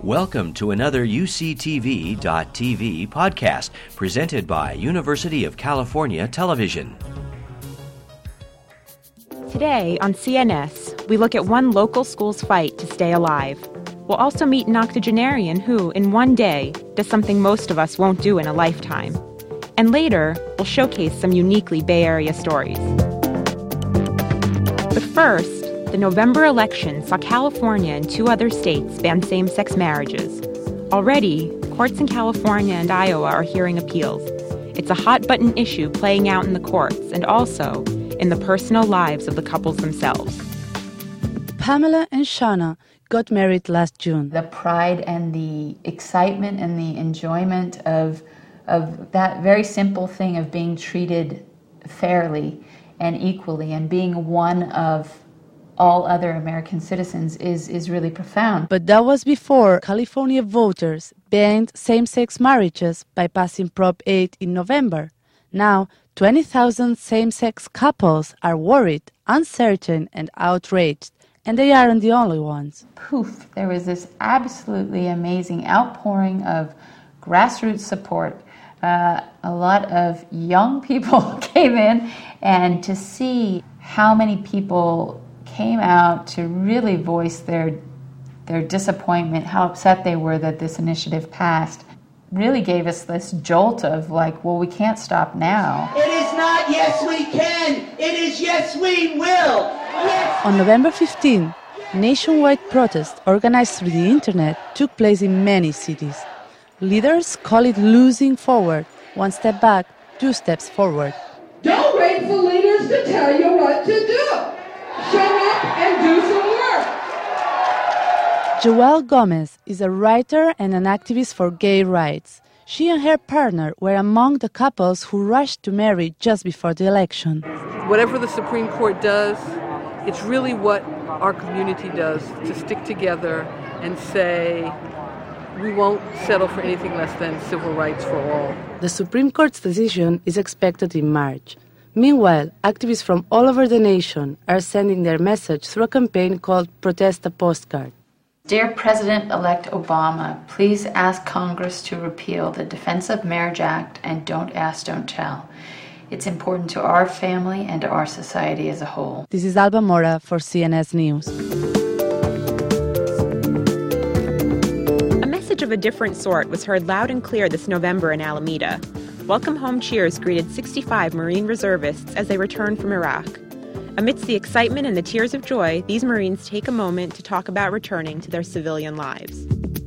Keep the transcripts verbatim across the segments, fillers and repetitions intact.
Welcome to another U C T V dot T V podcast presented by University of California Television. Today on C N S, we look at one local school's fight to stay alive. We'll also meet an octogenarian who, in one day, does something most of us won't do in a lifetime. And later, we'll showcase some uniquely Bay Area stories. But first, the November election saw California and two other states ban same-sex marriages. Already, courts in California and Iowa are hearing appeals. It's a hot-button issue playing out in the courts and also in the personal lives of the couples themselves. Pamela and Shauna got married last June. The pride and the excitement and the enjoyment of, of that very simple thing of being treated fairly and equally and being one of all other American citizens is, is really profound. But that was before California voters banned same-sex marriages by passing Prop eight in November. Now, twenty thousand same-sex couples are worried, uncertain, and outraged, and they aren't the only ones. Poof, there was this absolutely amazing outpouring of grassroots support. Uh, a lot of young people came in, and to see how many people came out to really voice their their disappointment, how upset they were that this initiative passed, really gave us this jolt of like, well, we can't stop now. It is not yes we can, it is yes we will. Yes. On November fifteenth, nationwide protests organized through the internet took place in many cities. Leaders call it losing forward, one step back, two steps forward. Don't wait for leaders to tell you what to do. Show up and do some work. Joelle Gomez is a writer and an activist for gay rights. She and her partner were among the couples who rushed to marry just before the election. Whatever the Supreme Court does, it's really what our community does, to stick together and say we won't settle for anything less than civil rights for all. The Supreme Court's decision is expected in March. Meanwhile, activists from all over the nation are sending their message through a campaign called Protest a Postcard. Dear President-elect Obama, please ask Congress to repeal the Defense of Marriage Act and Don't Ask, Don't Tell. It's important to our family and to our society as a whole. This is Alba Mora for C N S News. A message of a different sort was heard loud and clear this November in Alameda. Welcome home cheers greeted sixty-five Marine reservists as they returned from Iraq. Amidst the excitement and the tears of joy, these Marines take a moment to talk about returning to their civilian lives.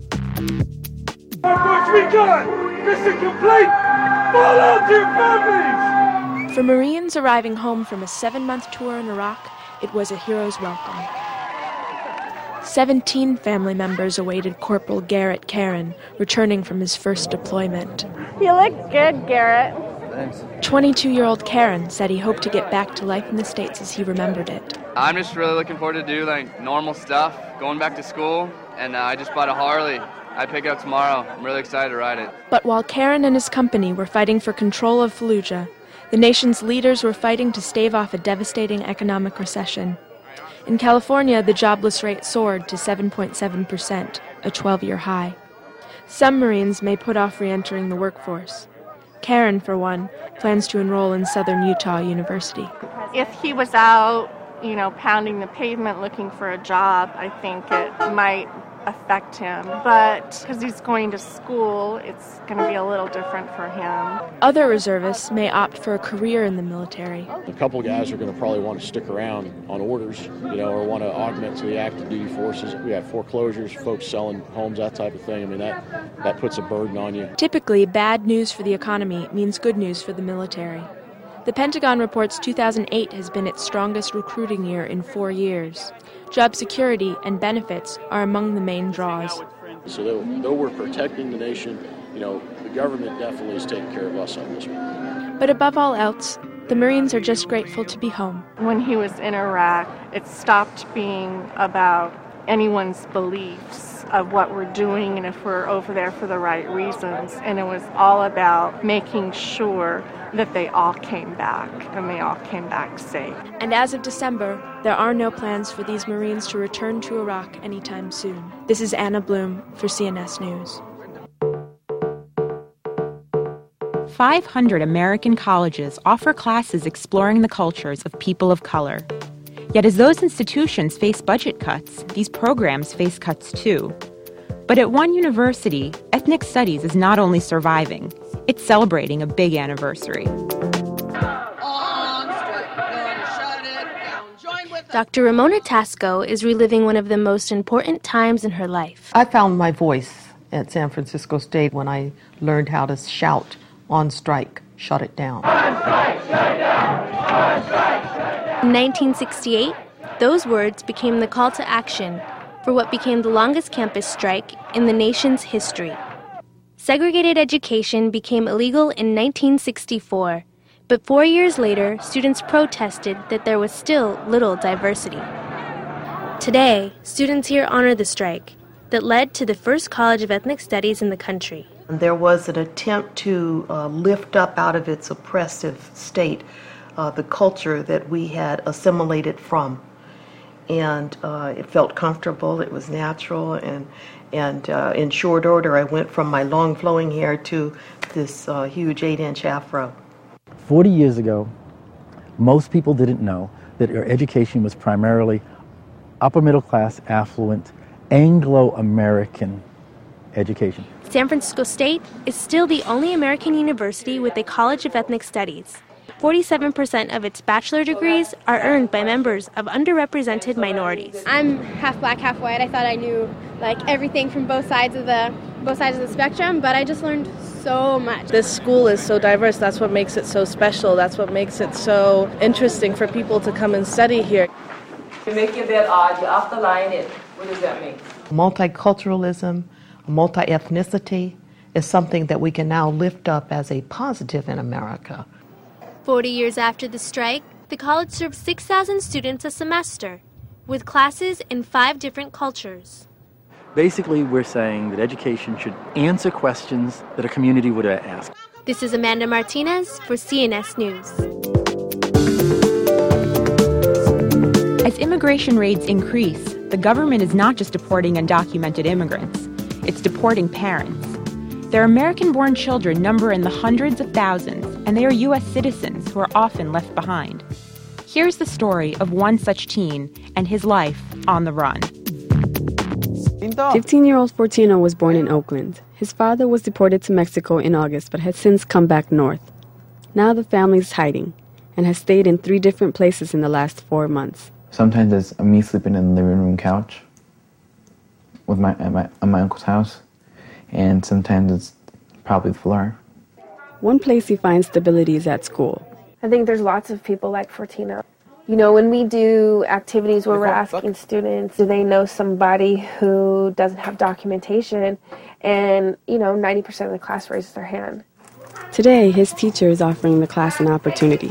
Our we got! Mission complete! Fall out to your families! For Marines arriving home from a seven-month tour in Iraq, it was a hero's welcome. Seventeen family members awaited Corporal Garrett Karen, returning from his first deployment. You look good, Garrett. Thanks. twenty-two-year-old Karen said he hoped to get back to life in the States as he remembered it. I'm just really looking forward to do like normal stuff, going back to school, and uh, I just bought a Harley. I pick it up tomorrow. I'm really excited to ride it. But while Karen and his company were fighting for control of Fallujah, the nation's leaders were fighting to stave off a devastating economic recession. In California, the jobless rate soared to seven point seven percent, a twelve-year high. Some Marines may put off re-entering the workforce. Karen, for one, plans to enroll in Southern Utah University. If he was out, you know, pounding the pavement looking for a job, I think it might affect him. But because he's going to school, it's going to be a little different for him. Other reservists may opt for a career in the military. A couple of guys are going to probably want to stick around on orders, you know, or want to augment to the active duty forces. We have foreclosures, folks selling homes, that type of thing. I mean, that, that puts a burden on you. Typically, bad news for the economy means good news for the military. The Pentagon reports two thousand eight has been its strongest recruiting year in four years. Job security and benefits are among the main draws. So though, though we're protecting the nation, you know, the government definitely is taking care of us on this one. But above all else, the Marines are just grateful to be home. When he was in Iraq, it stopped being about anyone's beliefs of what we're doing and if we're over there for the right reasons. And it was all about making sure that they all came back, and they all came back safe. And as of December, there are no plans for these Marines to return to Iraq anytime soon. This is Anna Bloom for C N S News. five hundred American colleges offer classes exploring the cultures of people of color. Yet as those institutions face budget cuts, these programs face cuts too. But at one university, ethnic studies is not only surviving, it's celebrating a big anniversary. Doctor Ramona Tasco is reliving one of the most important times in her life. I found my voice at San Francisco State when I learned how to shout, "On strike, shut it down." On strike, shut it down. On strike. In nineteen sixty-eight, those words became the call to action for what became the longest campus strike in the nation's history. Segregated education became illegal in nineteen sixty-four, but four years later, students protested that there was still little diversity. Today, students here honor the strike that led to the first College of Ethnic Studies in the country. There was an attempt to uh, lift up out of its oppressive state uh, the culture that we had assimilated from. And uh, it felt comfortable, it was natural, and and uh, in short order I went from my long flowing hair to this uh, huge eight-inch afro. Forty years ago, most people didn't know that our education was primarily upper middle class, affluent, Anglo-American education. San Francisco State is still the only American university with a College of Ethnic Studies. forty-seven percent of its bachelor degrees are earned by members of underrepresented minorities. I'm half black, half white. I thought I knew like everything from both sides of the both sides of the spectrum, but I just learned so much. This school is so diverse. That's what makes it so special. That's what makes it so interesting for people to come and study here. You make your bed odd, you off the line it. What does that mean? Multiculturalism, multi-ethnicity is something that we can now lift up as a positive in America. Forty years after the strike, the college serves six thousand students a semester, with classes in five different cultures. Basically, we're saying that education should answer questions that a community would ask. This is Amanda Martinez for C N S News. As immigration raids increase, the government is not just deporting undocumented immigrants, it's deporting parents. Their American-born children number in the hundreds of thousands, and they are U S citizens who are often left behind. Here's the story of one such teen and his life on the run. fifteen-year-old Fortino was born in Oakland. His father was deported to Mexico in August, but has since come back north. Now the family is hiding and has stayed in three different places in the last four months. Sometimes it's me sleeping in the living room couch with my at my, at my uncle's house, and sometimes it's probably the floor. One place he finds stability is at school. I think there's lots of people like Fortino. You know, when we do activities where we're asking students, do they know somebody who doesn't have documentation? And, you know, ninety percent of the class raises their hand. Today, his teacher is offering the class an opportunity.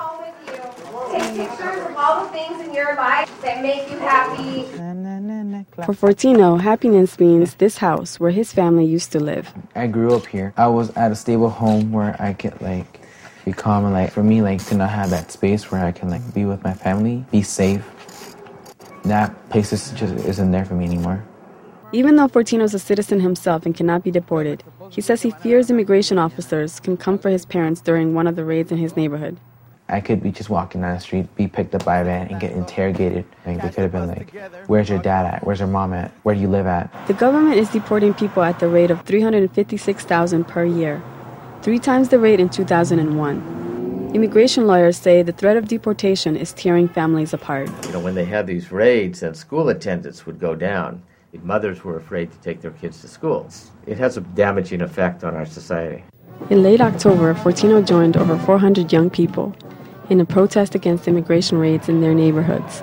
Take pictures of all the things in your life that make you happy. For Fortino, happiness means this house where his family used to live. I grew up here. I was at a stable home where I could, like, be calm, and, like, for me, like, to not have that space where I can, like, be with my family, be safe. That place is just isn't there for me anymore. Even though Fortino's a citizen himself and cannot be deported, he says he fears immigration officers can come for his parents during one of the raids in his neighborhood. I could be just walking down the street, be picked up by a van, and get interrogated. Like, they could have been like, where's your dad at? Where's your mom at? Where do you live at? The government is deporting people at the rate of three hundred fifty-six thousand per year, three times the rate in two thousand one. Immigration lawyers say the threat of deportation is tearing families apart. You know, when they had these raids and school attendance would go down, mothers were afraid to take their kids to school. It has a damaging effect on our society. In late October, Fortino joined over four hundred young people in a protest against immigration raids in their neighborhoods.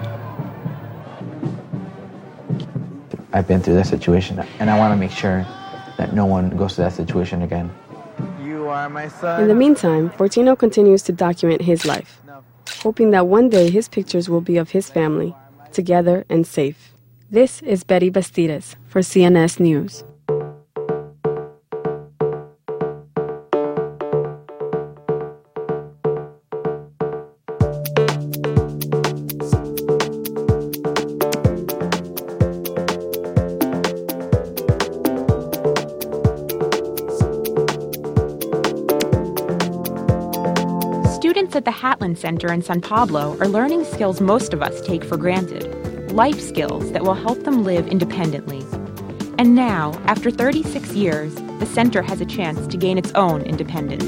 I've been through that situation, and I want to make sure that no one goes to that situation again. You are my son. In the meantime, Fortino continues to document his life, hoping that one day his pictures will be of his family, together and safe. This is Betty Bastidas for C N S News. Students at the Hatlen Center in San Pablo are learning skills most of us take for granted. Life skills that will help them live independently. And now, after thirty-six years, the center has a chance to gain its own independence.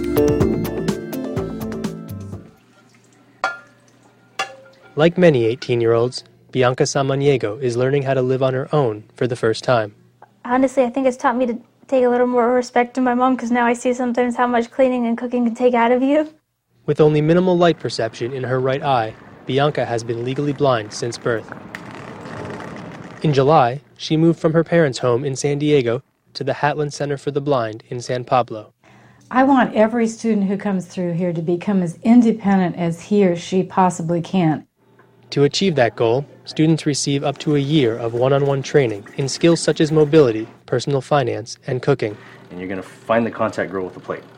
Like many eighteen-year-olds, Bianca Samaniego is learning how to live on her own for the first time. Honestly, I think it's taught me to take a little more respect to my mom, because now I see sometimes how much cleaning and cooking can take out of you. With only minimal light perception in her right eye, Bianca has been legally blind since birth. In July, she moved from her parents' home in San Diego to the Hatlen Center for the Blind in San Pablo. I want every student who comes through here to become as independent as he or she possibly can. To achieve that goal, students receive up to a year of one-on-one training in skills such as mobility, personal finance, and cooking. And you're going to find the contact girl with the plate.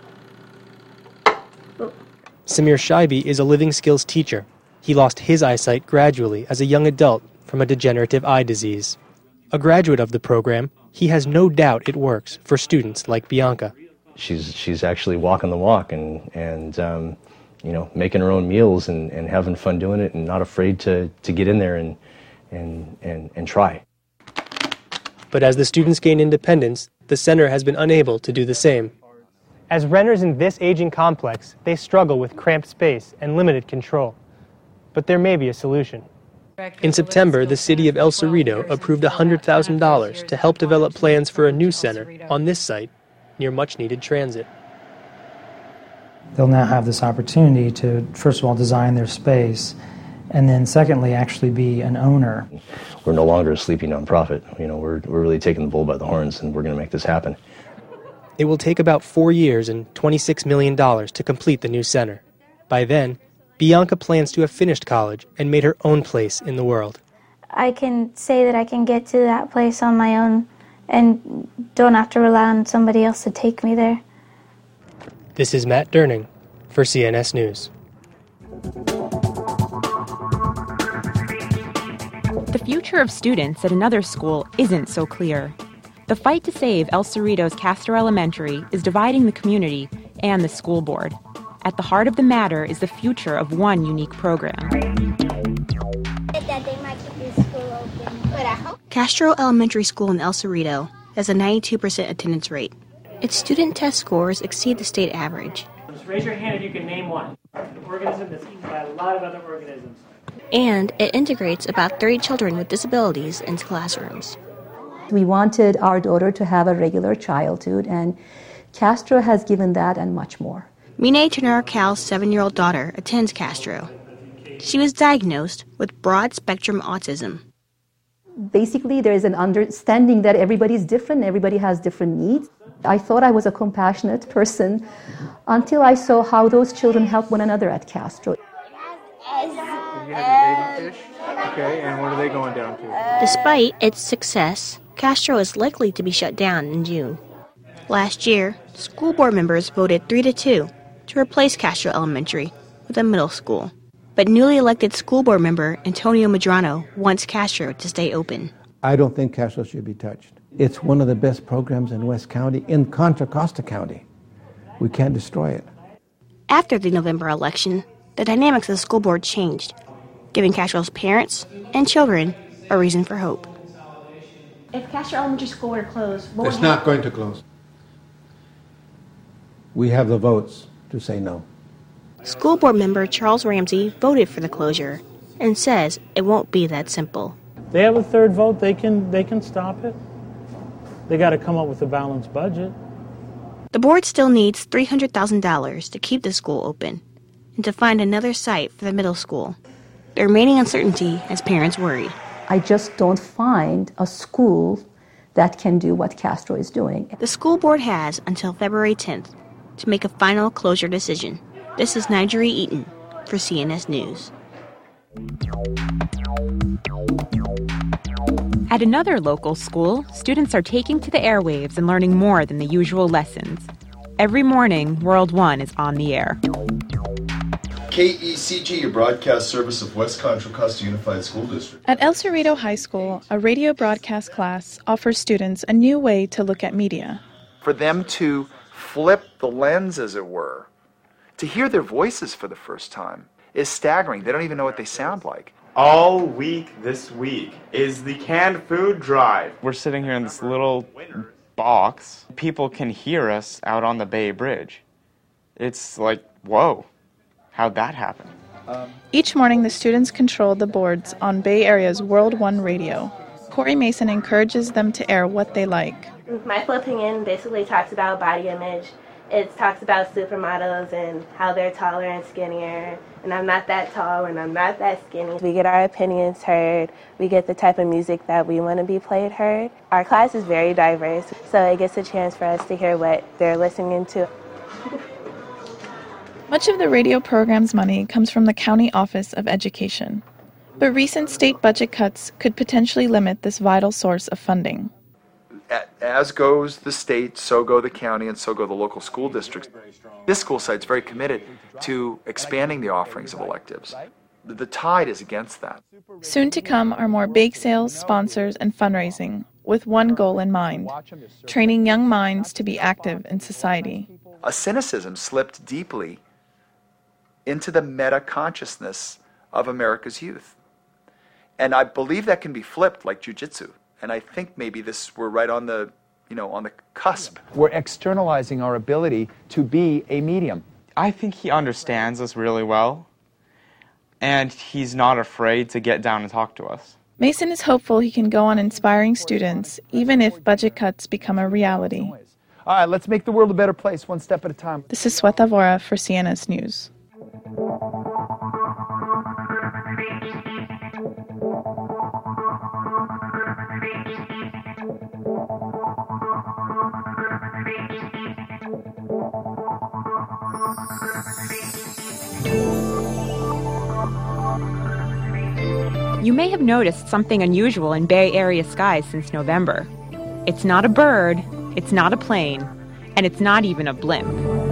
Samir Shaibi is a living skills teacher. He lost his eyesight gradually as a young adult from a degenerative eye disease. A graduate of the program, he has no doubt it works for students like Bianca. She's she's actually walking the walk and, and um, you know, making her own meals and, and having fun doing it and not afraid to, to get in there and, and, and, and try. But as the students gain independence, the center has been unable to do the same. As renters in this aging complex, they struggle with cramped space and limited control. But there may be a solution. In September, the city of El Cerrito approved one hundred thousand dollars to help develop plans for a new center on this site near much-needed transit. They'll now have this opportunity to, first of all, design their space, and then secondly, actually be an owner. We're no longer a sleepy nonprofit. You know, we're, we're really taking the bull by the horns, and we're going to make this happen. It will take about four years and twenty-six million dollars to complete the new center. By then, Bianca plans to have finished college and made her own place in the world. I can say that I can get to that place on my own and don't have to rely on somebody else to take me there. This is Matt Durning for C N S News. The future of students at another school isn't so clear. The fight to save El Cerrito's Castro Elementary is dividing the community and the school board. At the heart of the matter is the future of one unique program. Castro Elementary School in El Cerrito has a ninety-two percent attendance rate. Its student test scores exceed the state average. Just raise your hand if you can name one. An organism that's eaten by a lot of other organisms. And it integrates about thirty children with disabilities into classrooms. We wanted our daughter to have a regular childhood, and Castro has given that and much more. Mine Tenar-Cal's seven-year-old daughter attends Castro. She was diagnosed with broad-spectrum autism. Basically, there is an understanding that everybody's different, everybody has different needs. I thought I was a compassionate person until I saw how those children help one another at Castro. You have your baby fish? Okay, and what are they going down to? Despite its success, Castro is likely to be shut down in June. Last year, school board members voted three to two to replace Castro Elementary with a middle school. But newly elected school board member Antonio Medrano wants Castro to stay open. I don't think Castro should be touched. It's one of the best programs in West County, in Contra Costa County. We can't destroy it. After the November election, the dynamics of the school board changed, giving Castro's parents and children a reason for hope. If Castro Elementary School were to close, what would It's not going to close. We have the votes to say no. School board member Charles Ramsey voted for the closure and says it won't be that simple. They have a third vote, they can they can stop it. They got to come up with a balanced budget. The board still needs three hundred thousand dollars to keep the school open and to find another site for the middle school. The remaining uncertainty has parents worried. I just don't find a school that can do what Castro is doing. The school board has until February tenth to make a final closure decision. This is Nigeri Eaton for C N S News. At another local school, students are taking to the airwaves and learning more than the usual lessons. Every morning, World One is on the air. K E C G, your broadcast service of West Contra Costa Unified School District. At El Cerrito High School, a radio broadcast class offers students a new way to look at media. For them to flip the lens, as it were, to hear their voices for the first time is staggering. They don't even know what they sound like. All week this week is the canned food drive. We're sitting here in this little box. People can hear us out on the Bay Bridge. It's like, whoa, how'd that happen? Um, Each morning, the students control the boards on Bay Area's World One radio. Corey Mason encourages them to air what they like. My full opinion basically talks about body image. It talks about supermodels and how they're taller and skinnier. And I'm not that tall and I'm not that skinny. We get our opinions heard. We get the type of music that we want to be played heard. Our class is very diverse, so it gets a chance for us to hear what they're listening to. Much of the radio program's money comes from the County Office of Education. But recent state budget cuts could potentially limit this vital source of funding. As goes the state, so go the county, and so go the local school districts. This school site's very committed to expanding the offerings of electives. The tide is against that. Soon to come are more bake sales, sponsors, and fundraising, with one goal in mind: training young minds to be active in society. A cynicism slipped deeply into the meta-consciousness of America's youth. And I believe that can be flipped like jiu-jitsu. And I think maybe this we're right on the, you know, on the cusp. We're externalizing our ability to be a medium. I think he understands us really well, and he's not afraid to get down and talk to us. Mason is hopeful he can go on inspiring students, even if budget cuts become a reality. All right, let's make the world a better place, one step at a time. This is Sweta Vora for C N S News. You may have noticed something unusual in Bay Area skies since November. It's not a bird, it's not a plane, and it's not even a blimp.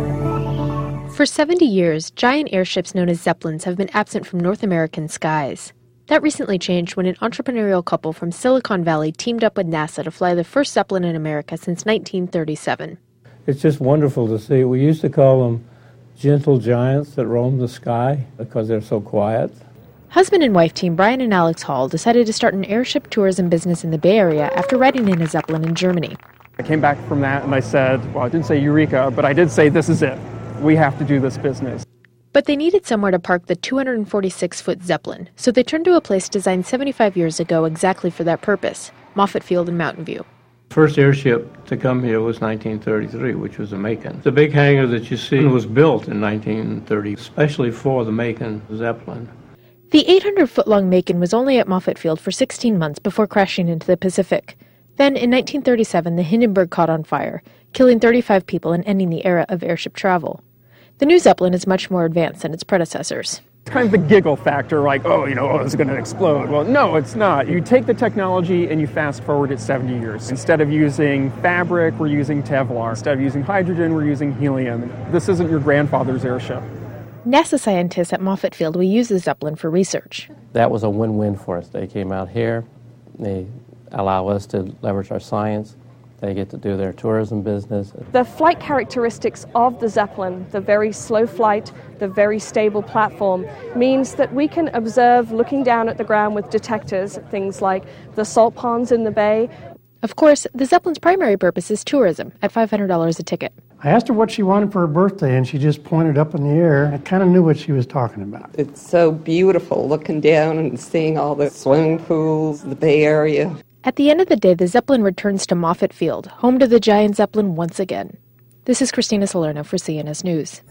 For seventy years, giant airships known as Zeppelins have been absent from North American skies. That recently changed when an entrepreneurial couple from Silicon Valley teamed up with NASA to fly the first Zeppelin in America since nineteen thirty-seven. It's just wonderful to see. We used to call them gentle giants that roam the sky because they're so quiet. Husband and wife team Brian and Alex Hall decided to start an airship tourism business in the Bay Area after riding in a Zeppelin in Germany. I came back from that and I said, well, I didn't say eureka, but I did say this is it. We have to do this business. But they needed somewhere to park the two hundred forty-six foot Zeppelin, so they turned to a place designed seventy-five years ago exactly for that purpose, Moffett Field in Mountain View. First airship to come here was nineteen thirty-three, which was the Macon. The big hangar that you see was built in nineteen thirty, especially for the Macon Zeppelin. The eight hundred foot long Macon was only at Moffett Field for sixteen months before crashing into the Pacific. Then, in nineteen thirty-seven, the Hindenburg caught on fire, killing thirty-five people and ending the era of airship travel. The new Zeppelin is much more advanced than its predecessors. It's kind of the giggle factor, like, oh, you know, oh, it's going to explode. Well, no, it's not. You take the technology and you fast forward it seventy years. Instead of using fabric, we're using Kevlar. Instead of using hydrogen, we're using helium. This isn't your grandfather's airship. NASA scientists at Moffett Field will use the Zeppelin for research. That was a win-win for us. They came out here. They allow us to leverage our science. They get to do their tourism business. The flight characteristics of the Zeppelin, the very slow flight, the very stable platform, means that we can observe looking down at the ground with detectors, things like the salt ponds in the bay. Of course, the Zeppelin's primary purpose is tourism, at five hundred dollars a ticket. I asked her what she wanted for her birthday, and she just pointed up in the air. I kind of knew what she was talking about. It's so beautiful looking down and seeing all the swimming pools, the Bay Area. At the end of the day, the Zeppelin returns to Moffett Field, home to the giant Zeppelin once again. This is Christina Salerno for C N S News.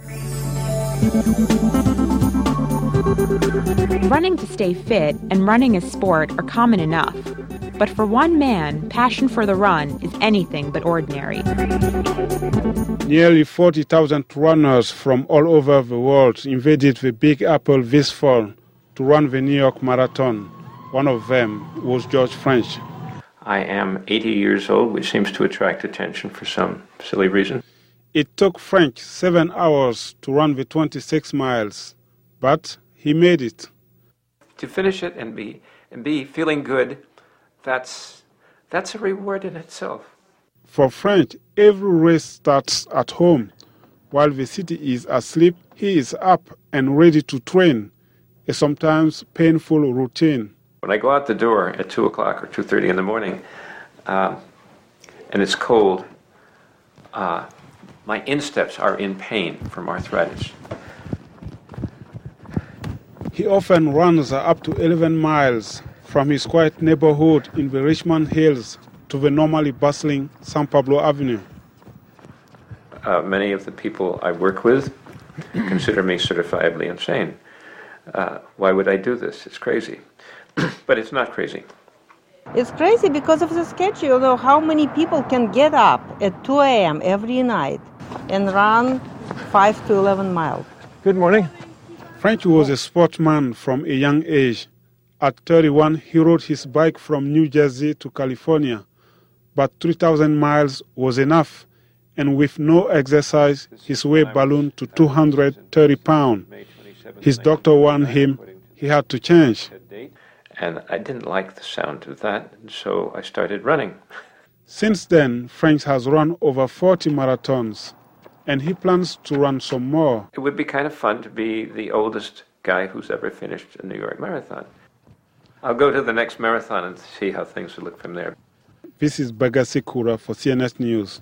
Running to stay fit and running as sport are common enough. But for one man, passion for the run is anything but ordinary. Nearly forty thousand runners from all over the world invaded the Big Apple this fall to run the New York Marathon. One of them was George French. I am eighty years old, which seems to attract attention for some silly reason. It took French seven hours to run the twenty-six miles, but he made it. To finish it and be and be feeling good, that's that's a reward in itself. For French, every race starts at home. While the city is asleep, he is up and ready to train, a sometimes painful routine. When I go out the door at two o'clock or two thirty in the morning, uh, and it's cold, uh, my insteps are in pain from arthritis. He often runs up to eleven miles from his quiet neighborhood in the Richmond Hills to the normally bustling San Pablo Avenue. Uh, many of the people I work with consider me certifiably insane. Uh, why would I do this? It's crazy. But it's not crazy. It's crazy because of the schedule. You know, how many people can get up at two a.m. every night and run five to eleven miles? Good morning. French was a sportsman from a young age. At thirty-one, he rode his bike from New Jersey to California. But three thousand miles was enough, and with no exercise, his weight ballooned to two hundred thirty pounds. His doctor warned him he had to change. And I didn't like the sound of that, and so I started running. Since then, French has run over forty marathons, and he plans to run some more. It would be kind of fun to be the oldest guy who's ever finished a New York Marathon. I'll go to the next marathon and see how things will look from there. This is Bagasi Kura for C N S News.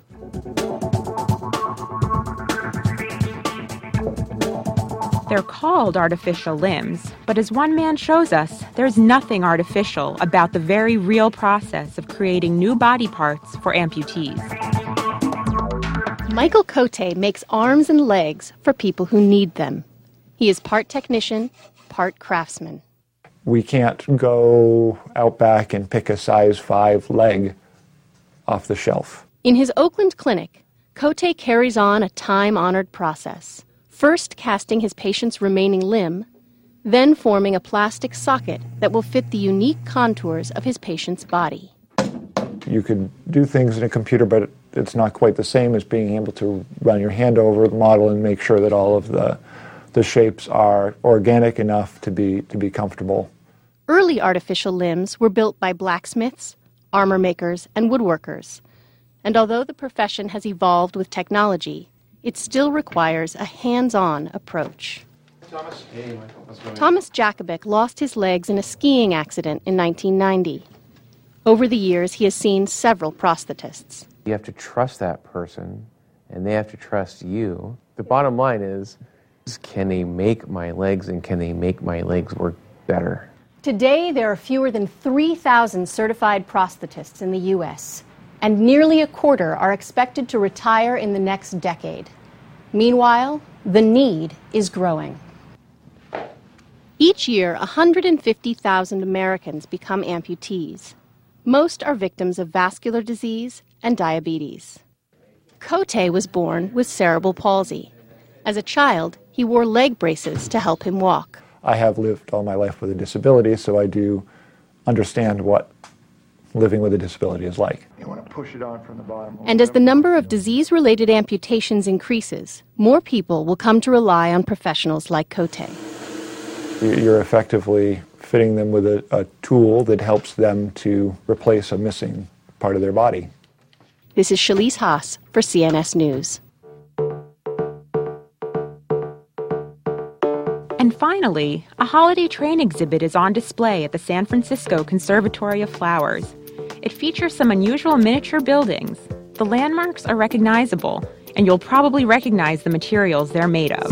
They're called artificial limbs, but as one man shows us, there's nothing artificial about the very real process of creating new body parts for amputees. Michael Cote makes arms and legs for people who need them. He is part technician, part craftsman. We can't go out back and pick a size five leg off the shelf. In his Oakland clinic, Cote carries on a time-honored process. First casting his patient's remaining limb, then forming a plastic socket that will fit the unique contours of his patient's body. You could do things in a computer, but it's not quite the same as being able to run your hand over the model and make sure that all of the, the shapes are organic enough to be, to be comfortable. Early artificial limbs were built by blacksmiths, armor makers, and woodworkers. And although the profession has evolved with technology, it still requires a hands-on approach. Thomas. Hey, Michael. What's going on? Thomas Jakubik lost his legs in a skiing accident in nineteen ninety. Over the years, he has seen several prosthetists. You have to trust that person, and they have to trust you. The bottom line is, can they make my legs, and can they make my legs work better? Today, there are fewer than three thousand certified prosthetists in the U S, and nearly a quarter are expected to retire in the next decade. Meanwhile, the need is growing. Each year, one hundred fifty thousand Americans become amputees. Most are victims of vascular disease and diabetes. Cote was born with cerebral palsy. As a child, he wore leg braces to help him walk. I have lived all my life with a disability, so I do understand what living with a disability is like. You want to push it on from the bottom. And as the number of disease-related amputations increases, more people will come to rely on professionals like Cote. You're effectively fitting them with a, a tool that helps them to replace a missing part of their body. This is Shalise Haas for C N S News. And finally, a holiday train exhibit is on display at the San Francisco Conservatory of Flowers. It features some unusual miniature buildings. The landmarks are recognizable, and you'll probably recognize the materials they're made of.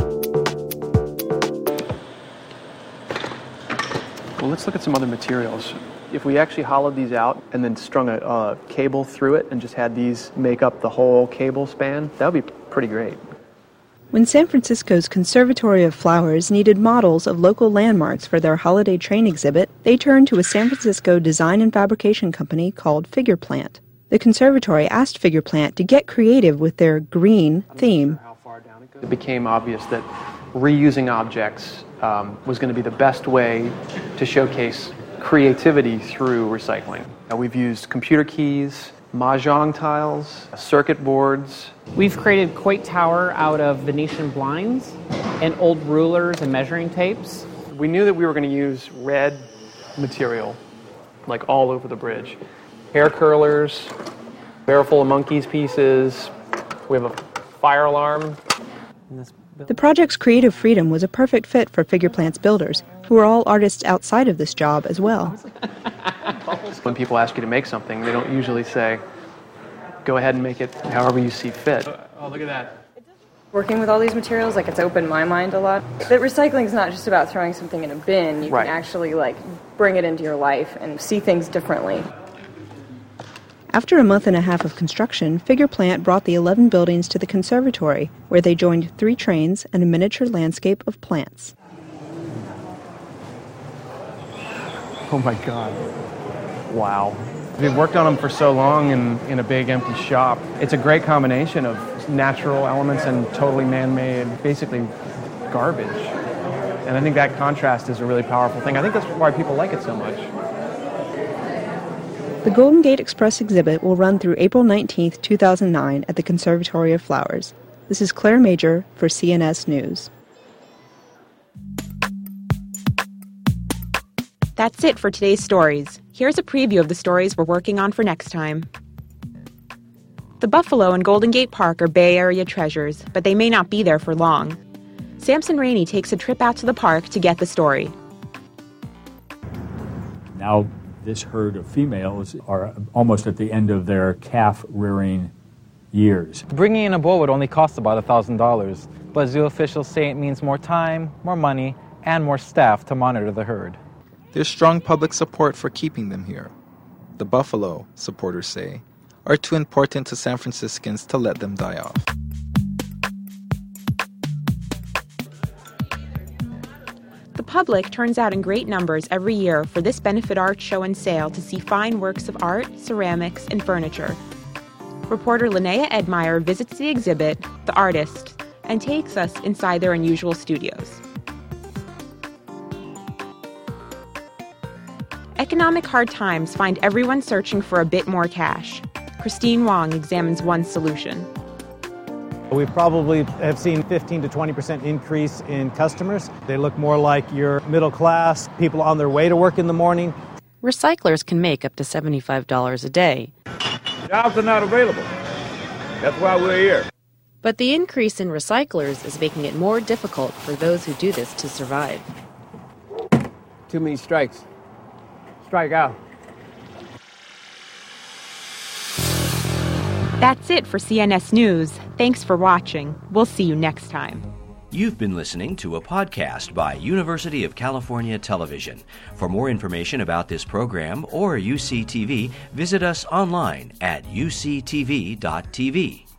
Well, let's look at some other materials. If we actually hollowed these out and then strung a uh, cable through it and just had these make up the whole cable span, that would be pretty great. When San Francisco's Conservatory of Flowers needed models of local landmarks for their holiday train exhibit, they turned to a San Francisco design and fabrication company called Figureplant. The conservatory asked Figureplant to get creative with their green theme. It became obvious that reusing objects um, was going to be the best way to showcase creativity through recycling. Uh, we've used computer keys, mahjong tiles, circuit boards. We've created Coit Tower out of Venetian blinds and old rulers and measuring tapes. We knew that we were going to use red material, like all over the bridge. Hair curlers, barrel full of monkeys pieces. We have a fire alarm. The project's creative freedom was a perfect fit for Figure Plant's builders, who are all artists outside of this job as well. When people ask you to make something, they don't usually say, go ahead and make it however you see fit. Oh, look at that. Working with all these materials, like, it's opened my mind a lot. That recycling is not just about throwing something in a bin. You right. can actually, like, bring it into your life and see things differently. After a month and a half of construction, Figure Plant brought the eleven buildings to the conservatory, where they joined three trains and a miniature landscape of plants. Oh my God. Wow. We've worked on them for so long in, in a big empty shop. It's a great combination of natural elements and totally man-made, basically garbage. And I think that contrast is a really powerful thing. I think that's why people like it so much. The Golden Gate Express exhibit will run through April nineteenth, two thousand nine at the Conservatory of Flowers. This is Claire Major for C N S News. That's it for today's stories. Here's a preview of the stories we're working on for next time. The buffalo and Golden Gate Park are Bay Area treasures, but they may not be there for long. Samson Rainey takes a trip out to the park to get the story. Now, this herd of females are almost at the end of their calf-rearing years. Bringing in a bull would only cost about one thousand dollars, but zoo officials say it means more time, more money, and more staff to monitor the herd. There's strong public support for keeping them here. The buffalo, supporters say, are too important to San Franciscans to let them die off. The public turns out in great numbers every year for this benefit art show and sale to see fine works of art, ceramics, and furniture. Reporter Linnea Edmeyer visits the exhibit, The Artist, and takes us inside their unusual studios. Economic hard times find everyone searching for a bit more cash. Christine Wong examines one solution. We probably have seen fifteen to twenty percent increase in customers. They look more like your middle class, people on their way to work in the morning. Recyclers can make up to seventy-five dollars a day. Jobs are not available. That's why we're here. But the increase in recyclers is making it more difficult for those who do this to survive. Too many strikes. Strike out. That's it for C N S News. Thanks for watching. We'll see you next time. You've been listening to a podcast by University of California Television. For more information about this program or U C T V, visit us online at u c t v dot t v.